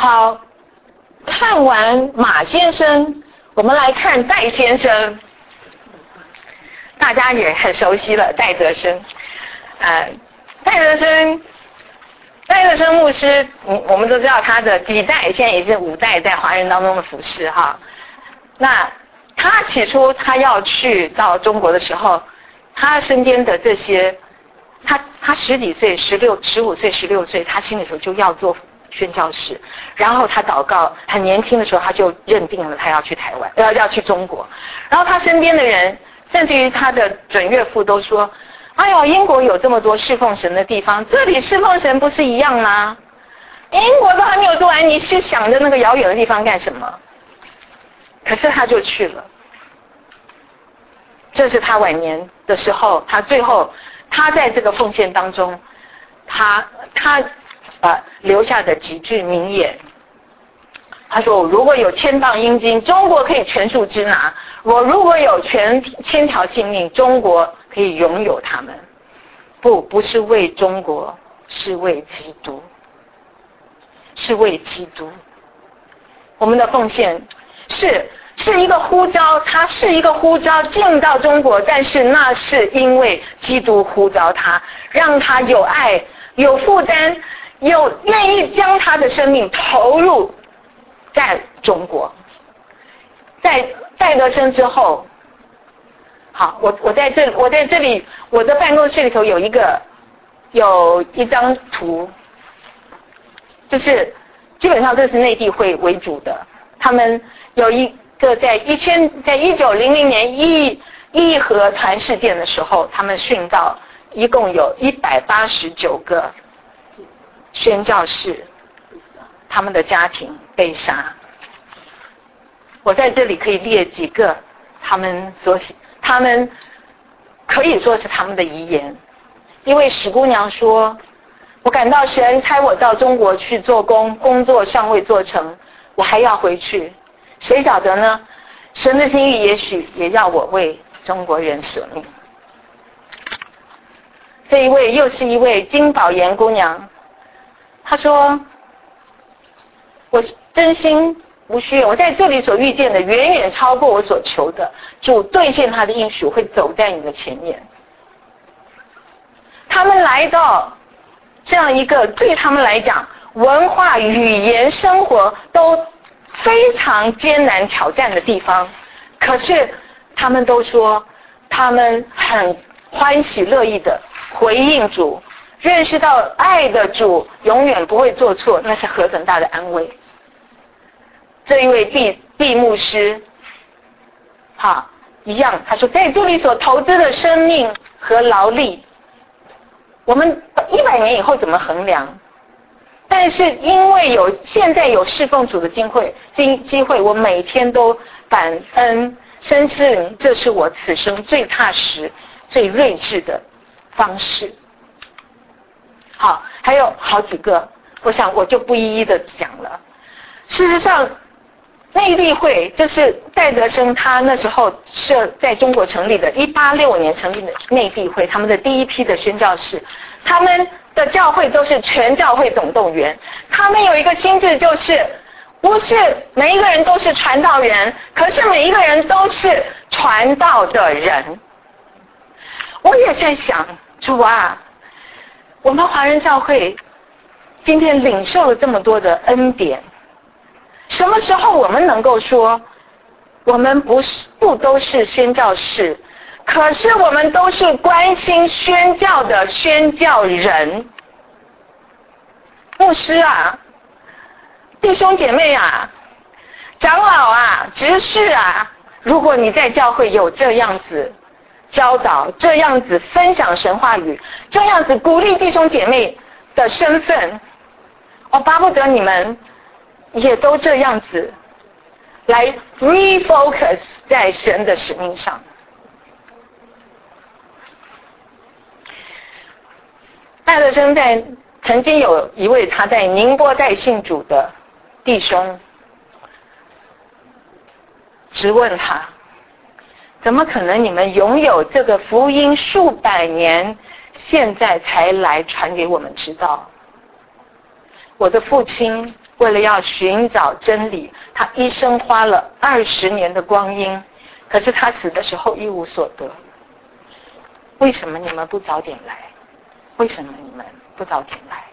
好，看完马先生，我们来看戴先生。大家也很熟悉了，戴德生。呃，戴德生，戴德生牧师，嗯，我们都知道他的几代，现在也是五代在华人当中的服侍哈。那他起初他要去到中国的时候，他身边的这些，他他十几岁、十六、十五岁、十六岁，他心里头就要做宣教士，然后他祷告，很年轻的时候他就认定了他要去台湾，要要去中国，然后他身边的人，甚至于他的准岳父都说，哎呦，英国有这么多侍奉神的地方，这里侍奉神不是一样吗？英国都还没有做完，你是想着那个遥远的地方干什么？可是他就去了。这是他晚年的时候，他最后他在这个奉献当中，他他呃留下的几句名言。他说，如果有千磅阴金，中国可以全数支拿；我如果有全千条性命，中国可以拥有他们。不，不是为中国，是为基督，是为基督。我们的奉献是是一个呼召，它是一个呼召进到中国，但是那是因为基督呼召他，让他有爱、有负担、有愿意将他的生命投入在中国。在戴德生之后，好，我我在这我在这里，我的办公室里头有一个有一张图，就是基本上这是内地会为主的，他们有一个在一千在一九零零年义义和团事件的时候，他们殉道，一共有一百八十九个宣教士，他们的家庭被杀。我在这里可以列几个他们所他们可以说是他们的遗言。一位史姑娘说，我感到神差我到中国去做工，工作尚未做成，我还要回去，谁晓得呢？神的心意也许也要我为中国人舍命。这一位又是一位金宝妍姑娘，她说，我真心无需，我在这里所遇见的远远超过我所求的，主兑现他的应许，会走在你的前面。他们来到这样一个对他们来讲文化、语言、生活都非常艰难挑战的地方，可是他们都说他们很欢喜乐意的回应主，认识到爱的主永远不会做错，那是何等大的安慰。这一位毕毕牧师好一样，他说在这里所投资的生命和劳力，我们一百年以后怎么衡量？但是因为有现在有侍奉主的机会，机机会，我每天都感恩，深信这是我此生最踏实、最睿智的方式。好，还有好几个，我想我就不一一的讲了。事实上，内地会就是戴德生他那时候设在中国成立的一八六五年成立的内地会，他们的第一批的宣教士，他们的教会都是全教会总动员，他们有一个心智，就是不是每一个人都是传道人，可是每一个人都是传道的人。我也在想，主啊，我们华人教会今天领受了这么多的恩典，什么时候我们能够说我们不是不都是宣教士，可是我们都是关心宣教的宣教人？牧师啊，弟兄姐妹啊，长老啊，执事啊，如果你在教会有这样子教导，这样子分享神话语，这样子鼓励弟兄姐妹的身份，我巴不得你们也都这样子来 refocus 在神的使命上。戴德生在曾经有一位他在宁波带信主的弟兄质问他，怎么可能你们拥有这个福音数百年，现在才来传给我们知道？我的父亲为了要寻找真理，他一生花了二十年的光阴，可是他死的时候一无所得。为什么你们不早点来？为什么你们不早点来？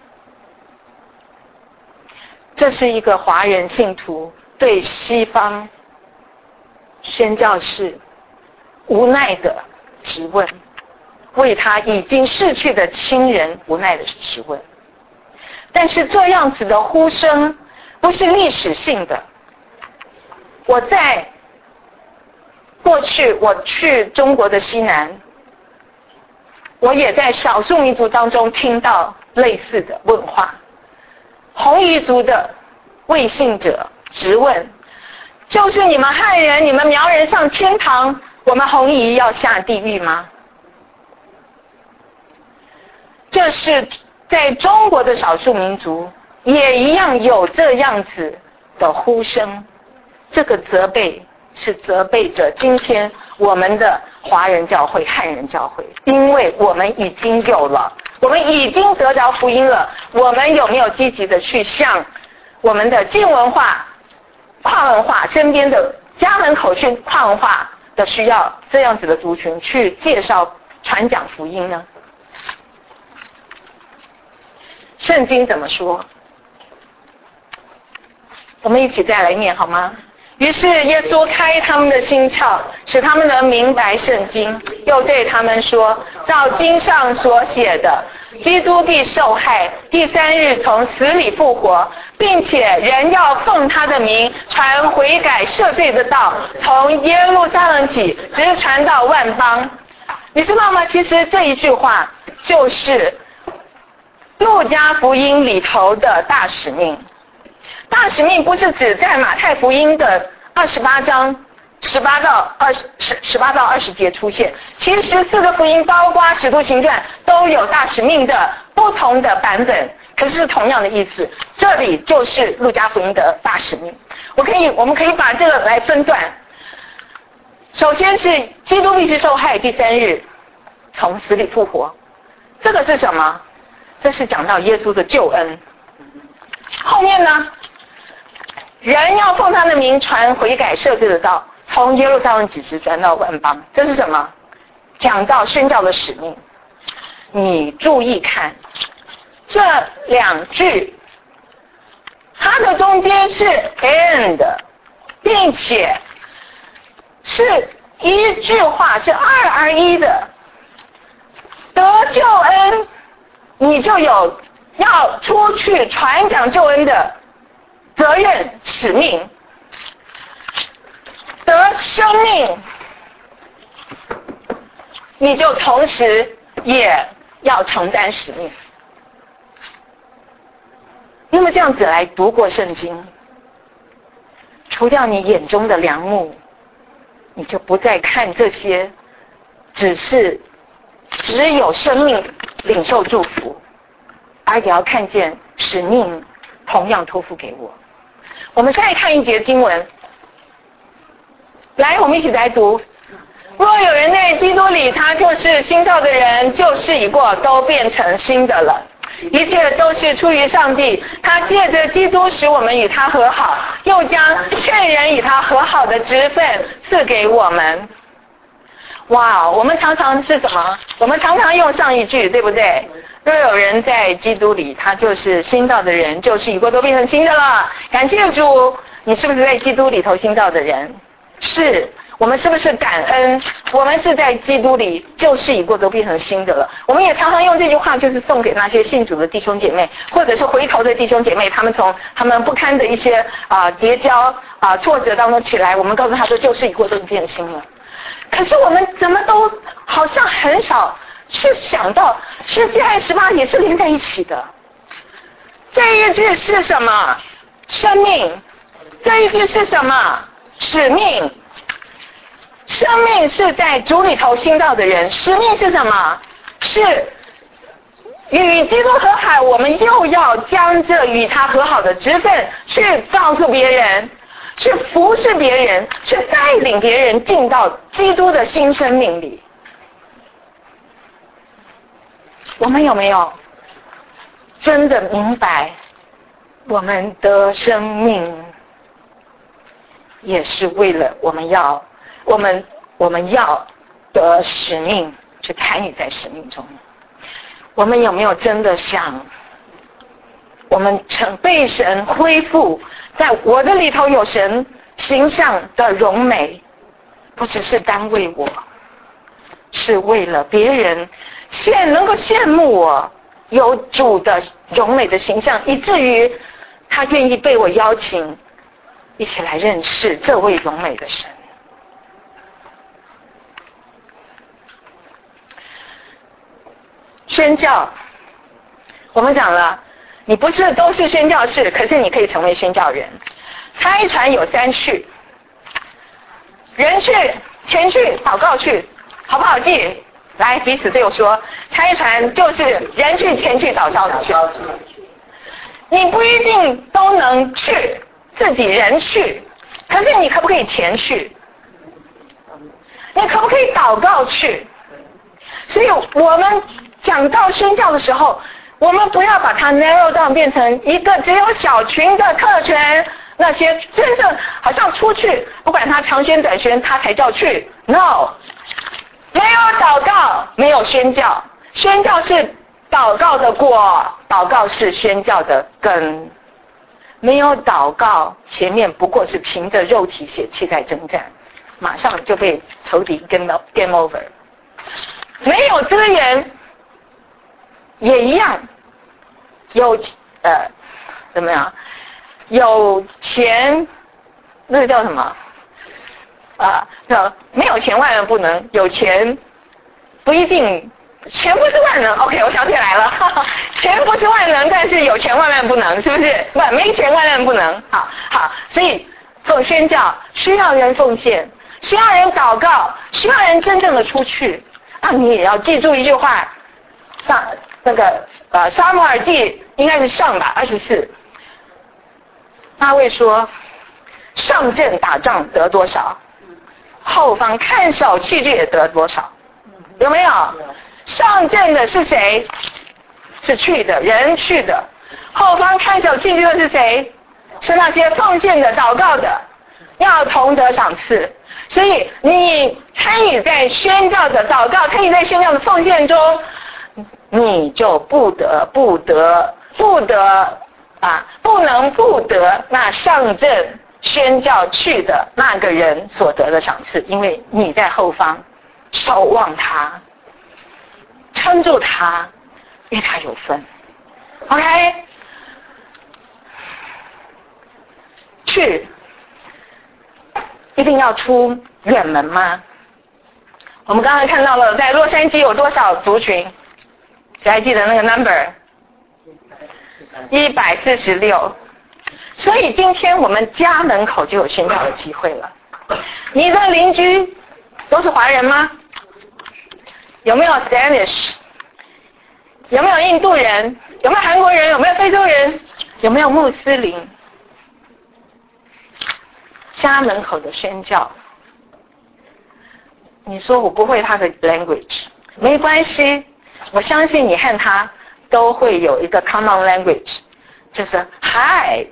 这是一个华人信徒对西方宣教士无奈的质问，为他已经逝去的亲人无奈的质问。但是这样子的呼声不是历史性的。我在过去我去中国的西南，我也在少数民族当中听到类似的问话。红夷族的未信者质问，就是你们汉人、你们苗人上天堂，我们红夷要下地狱吗？这是在中国的少数民族也一样有这样子的呼声。这个责备是责备着今天我们的华人教会、汉人教会，因为我们已经有了，我们已经得着福音了，我们有没有积极的去向我们的近文化、跨文化身边的家门口去跨文化的需要这样子的族群去介绍传讲福音呢？圣经怎么说？我们一起再来念好吗？于是耶稣开他们的心窍，使他们能明白圣经，又对他们说，照经上所写的，基督必受害，第三日从死里复活，并且人要奉他的名传悔改赦罪的道，从耶路撒冷起，直传到万邦。你知道吗？其实这一句话就是路加福音里头的大使命。大使命不是只在马太福音的二十八章十八到二十十八到二十节出现，其实四个福音包括使徒行传都有大使命的不同的版本，可是同样的意思。这里就是路加福音的大使命。我可以我们可以把这个来分段。首先是基督必须受害，第三日从死里复活。这个是什么？这是讲到耶稣的救恩。后面呢，人要奉他的名传悔改赦罪的道，从耶路撒冷几时传到万邦。这是什么？讲到宣教的使命。你注意看这两句，它的中间是 and， 并且是一句话，是二而一的。得救恩，你就有要出去传讲救恩的责任使命。得生命，你就同时也要承担使命。那么这样子来读过圣经，除掉你眼中的梁木，你就不再看这些只是只有生命领受祝福，而也要看见使命同样托付给我。我们再看一节经文，来，我们一起来读。若有人在基督里，他就是新造的人，旧事已过，都变成新的了。一切都是出于上帝，他借着基督使我们与他和好，又将劝人与他和好的职分赐给我们。哇，我们常常是什么？我们常常用上一句，对不对？若有人在基督里，他就是新造的人，旧事已过，都变成新的了。感谢主，你是不是在基督里头新造的人？是。我们是不是感恩？我们是在基督里，旧事已过，都变成新的了。我们也常常用这句话，就是送给那些信主的弟兄姐妹，或者是回头的弟兄姐妹，他们从他们不堪的一些啊、呃、结交啊、呃、挫折当中起来，我们告诉他说，旧事已过，都变新了。可是我们怎么都好像很少去想到，十七和十八也是连在一起的。这一句是什么？生命。这一句是什么？使命。生命是在主里头新造的人，使命是什么？是与基督和好，我们又要将这与他和好的职分去告诉别人，去服侍别人，去带领别人进到基督的新生命里。我们有没有真的明白我们的生命也是为了我们要我们我们要的使命去参与在使命中。我们有没有真的想我们成被神恢复，在我的里头有神形象的荣美，不只是单为我，是为了别人羡能够羡慕我有主的荣美的形象，以至于他愿意被我邀请一起来认识这位荣美的神。宣教，我们讲了，你不是都是宣教士，可是你可以成为宣教人。差传有三去，人去、钱去、祷告去，好不好记？来，彼此对我说，差传就是人去、钱去、祷告去。你不一定都能去，自己人去，可是你可不可以钱去？你可不可以祷告去？所以我们讲到宣教的时候，我们不要把它 narrow down 变成一个只有小群的特权，那些真正好像出去不管他长宣短宣他才叫去。 No， 没有祷告没有宣教，宣教是祷告的果，祷告是宣教的根。没有祷告，前面不过是凭着肉体血气在征战，马上就被仇敌 game game over。没有资源也一样，有呃怎么样？有钱那个叫什么？啊，叫没有钱万万不能，有钱不一定。钱不是万能 ，OK， 我想起来了，哈哈，钱不是万能，但是有钱万万不能，是不是？不，没钱万万不能。好，好，所以奉宣教需要人奉献，需要人祷告，需要人真正的出去。啊，你也要记住一句话，上那个呃撒母耳记应该是上吧，二十四，大卫说，上阵打仗得多少，后方看守器具也得多少，有没有？上阵的是谁？是去的人去的。后方看守器具的是谁？是那些奉献的祷告的，要同得赏赐。所以你参与在宣教的祷告，参与在宣教的奉献中，你就不得不得不得啊，不能不得那上阵宣教去的那个人所得的赏赐，因为你在后方守望他，撑住他，因为他有分。 OK， 去一定要出远门吗？我们刚才看到了在洛杉矶有多少族群，谁还记得那个 number？ 一百四十六。所以今天我们家门口就有宣教的机会了。你的邻居都是华人吗？有没有 Spanish？ 有没有印度人？有没有韩国人？有没有非洲人？有没有穆斯林？家门口的宣教，你说我不会他的 language， 没关系，我相信你和他都会有一个 common language， 就是 Hi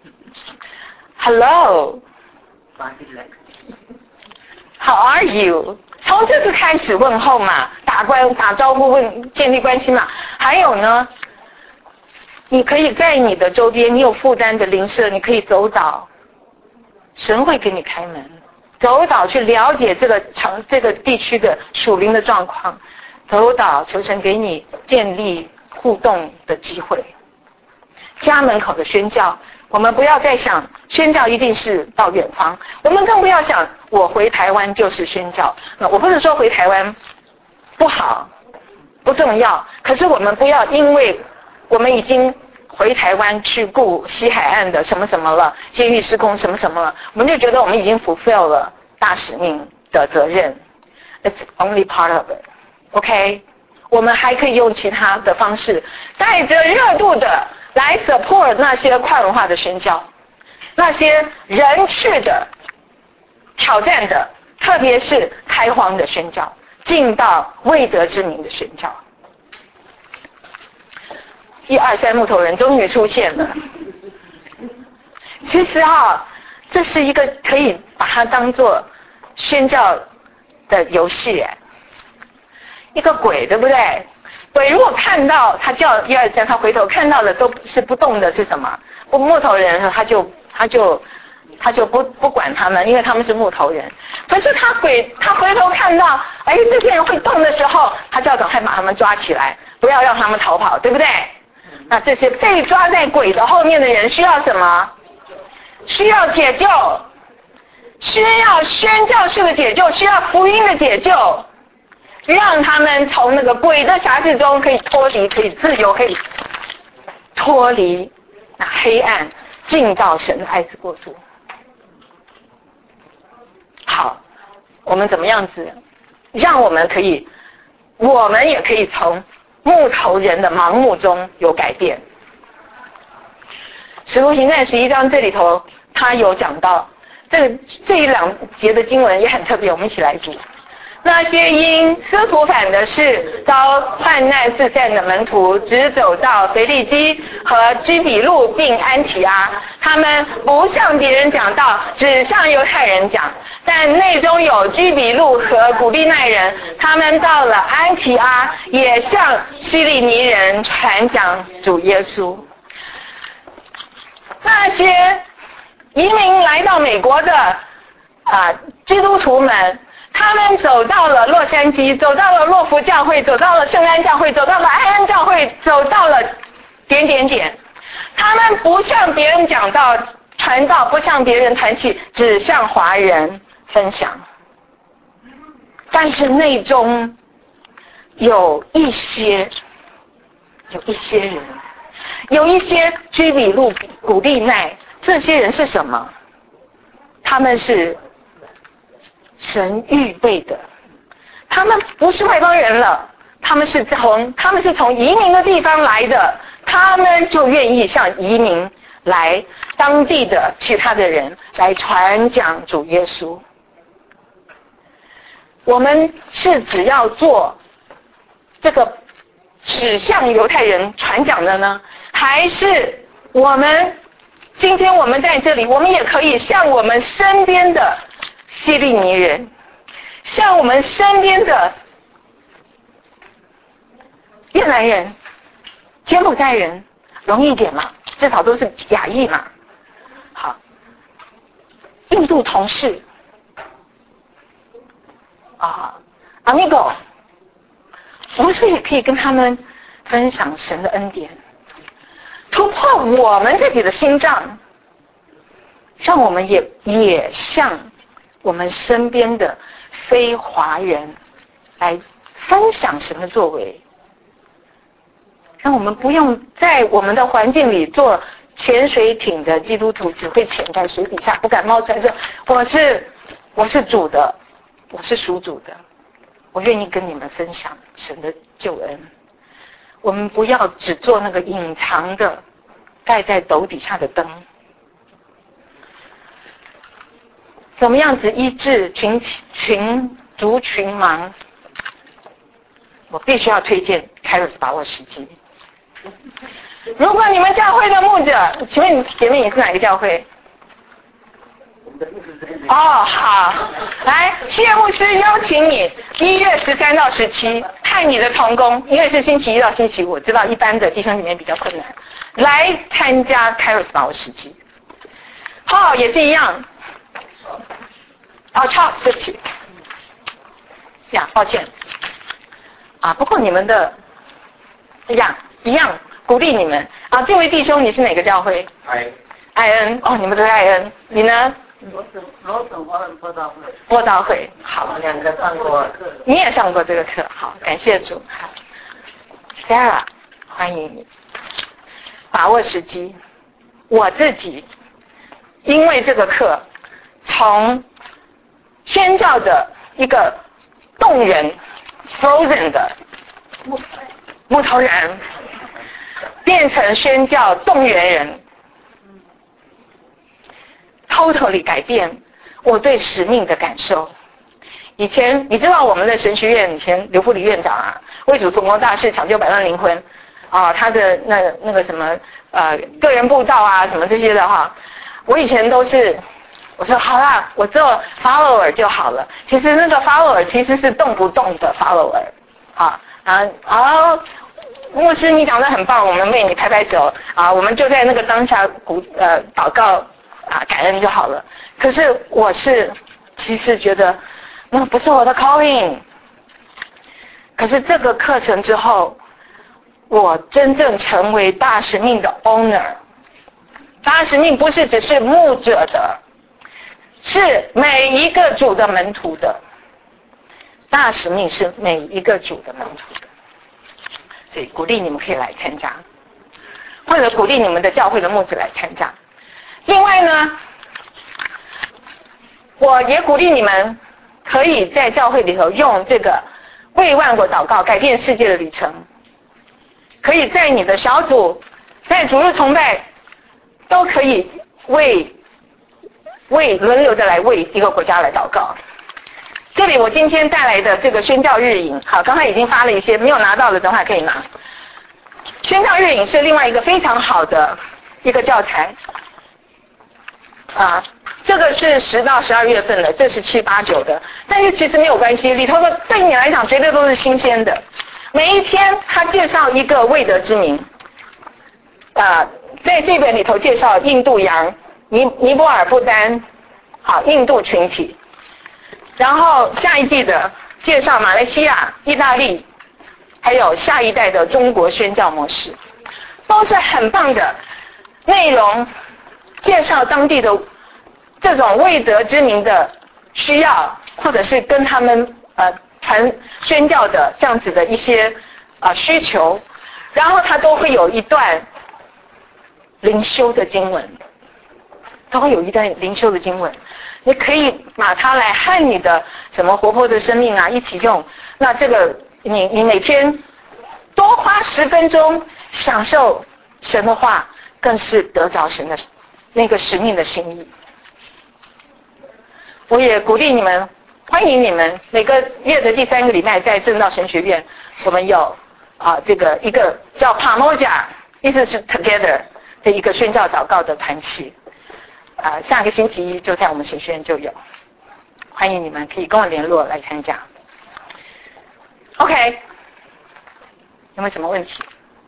Hello How are you， 从这次开始问候嘛，打关打招呼，问建立关系嘛。还有呢，你可以在你的周边，你有负担的邻舍，你可以走岛，神会给你开门，走岛去了解这个城这个地区的属灵的状况，走岛求神给你建立互动的机会。家门口的宣教，我们不要再想宣教一定是到远方，我们更不要想我回台湾就是宣教。那我不是说回台湾不好不重要，可是我们不要因为我们已经回台湾去顾西海岸的什么什么了，监狱施工什么什么了，我们就觉得我们已经 fulfill 了大使命的责任。It's only part of it. OK， 我们还可以用其他的方式，带着热度的来 support 那些跨文化的宣教，那些人去的挑战的，特别是开荒的宣教，进到未得之名的宣教。一二三木头人终于出现了， 其实啊，这是一个可以把它当作宣教的游戏，哎，一个鬼，对不对？鬼如果看到他叫一二三，他回头看到的都是不动的，是什么？不木头人，他就他就他就不不管他们，因为他们是木头人。可是他鬼他回头看到，哎，这些人会动的时候，他就要赶快把他们抓起来，不要让他们逃跑，对不对？那这些被抓在鬼的后面的人需要什么？需要解救，需要宣教式的解救，需要福音的解救。让他们从那个鬼的辖制中可以脱离，可以自由，可以脱离那黑暗，进到神的爱子国度。好，我们怎么样子让我们可以，我们也可以从木头人的盲目中有改变。使徒行传十一章这里头他有讲到，这个这一两节的经文也很特别，我们一起来读。那些因司徒反的事遭患难四散的门徒，只走到腓利基和居比路并安提阿，他们不向别人讲道，只向犹太人讲。但内中有居比路和古利奈人，他们到了安提阿，也向希利尼人传讲主耶稣。那些移民来到美国的啊基督徒们，他们走到了洛杉矶，走到了洛福教会，走到了圣安教会，走到了爱恩教会，走到了点点点。他们不向别人讲道传道，不向别人团契，只向华人分享。但是内中有一些有一些人，有一些居比路、古利奈，这些人是什么？他们是神预备的，他们不是外邦人了，他们是从他们是从移民的地方来的，他们就愿意向移民来当地的其他的人来传讲主耶稣。我们是只要做这个指向犹太人传讲的呢，还是我们今天我们在这里，我们也可以向我们身边的希利尼人，像我们身边的越南人、柬埔寨人，容易一点嘛，至少都是亚裔嘛。好，印度同事啊 ，amigo， 我们是也可以跟他们分享神的恩典，突破我们自己的心脏，让我们也也像我们身边的非华人来分享神的作为，让我们不用在我们的环境里做潜水艇的基督徒，只会潜在水底下，不敢冒出来说我是我是主的，我是属主的，我愿意跟你们分享神的救恩。我们不要只做那个隐藏的盖在斗底下的灯。怎么样子医治群群族群盲？我必须要推荐凯尔斯把握时机。如果你们教会的牧者，请问你姐妹你是哪个教会？哦，好，来，谢牧师邀请你一月十三到十七看你的同工，因为是星期一到星期五，我知道一般的弟兄里面比较困难，来参加凯尔斯把握时机。好，也是一样。哦，超，对不起，呀，抱歉，啊，不过你们的一样一样鼓励你们啊。这位弟兄，你是哪个教会？ 爱爱恩，哦，你们都是爱恩，你呢？ 我是罗省华人播道会。 播道会，好， 两个上过课。 你也上过这个课，好，感谢主。好 Sarah， 欢迎你，把握时机。我自己因为这个课，从宣教的一个动人 frozen 的木头人，变成宣教动员人， totally 改变我对使命的感受。以前你知道我们的神学院以前刘副理院长啊，为主做大事，抢救百万灵魂啊，他的那那个什么呃个人布道啊什么这些的哈我以前都是我说好啦，我做 follower 就好了。其实那个 follower 其实是动不动的 follower， 好，然后好，牧师你讲得很棒，我们为你拍拍手啊，我们就在那个当下鼓呃祷告啊感恩就好了。可是我是其实觉得那不是我的 calling。可是这个课程之后，我真正成为大使命的 owner。大使命不是只是牧者的，是每一个主的门徒的。大使命是每一个主的门徒的，所以鼓励你们可以来参加，或者鼓励你们的教会的牧者来参加。另外呢，我也鼓励你们可以在教会里头用这个为万国祷告改变世界的旅程，可以在你的小组，在主日崇拜都可以为为轮流的来为一个国家来祷告。这里我今天带来的这个宣教日影，好，刚才已经发了一些，没有拿到的等会可以拿。宣教日影是另外一个非常好的一个教材啊，这个是十到十二月份的，这是七八九的，但是其实没有关系，里头的对你来讲绝对都是新鲜的。每一天他介绍一个未得之名，啊，在这本里头介绍印度洋、尼尼泊尔、不丹，好，印度群体。然后下一季的介绍马来西亚、意大利，还有下一代的中国宣教模式，都是很棒的内容，介绍当地的这种未得之名的需要，或者是跟他们呃传宣教的这样子的一些呃需求，然后他都会有一段灵修的经文，都会有一段灵修的经文。你可以把它来和你的什么活泼的生命啊一起用，那这个你你每天多花十分钟享受神的话，更是得着神的那个使命的心意。我也鼓励你们，欢迎你们每个月的第三个礼拜在正道神学院，我们有啊这个一个叫 Pamoja， 意思是 together 的一个宣教祷告的团契。啊、呃，下个星期一就在我们神学院就有，欢迎你们可以跟我联络来参加。OK， 有没有什么问题？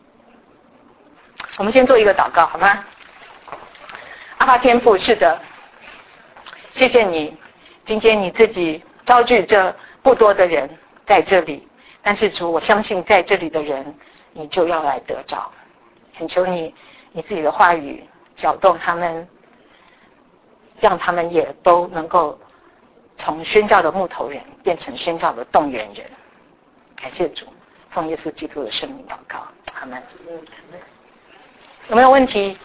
我们先做一个祷告好吗？阿爸天父，是的，谢谢你，今天你自己召聚这不多的人在这里，但是主，我相信在这里的人，你就要来得着。恳求你，你自己的话语搅动他们。让他们也都能够从宣教的木头人变成宣教的动员人。感谢主，奉耶稣基督的圣名祷告，阿们。有没有问题？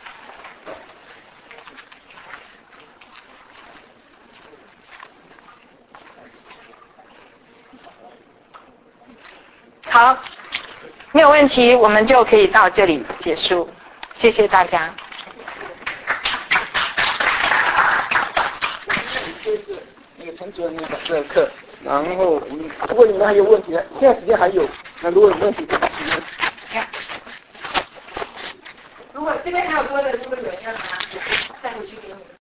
好，没有问题，我们就可以到这里结束。谢谢大家。 那个陈主任讲这个课，然后如果你们还有问题，现在时间还有，那如果有问题可以提问。 如果这边还有多的，如果有人要拿，带回去给你。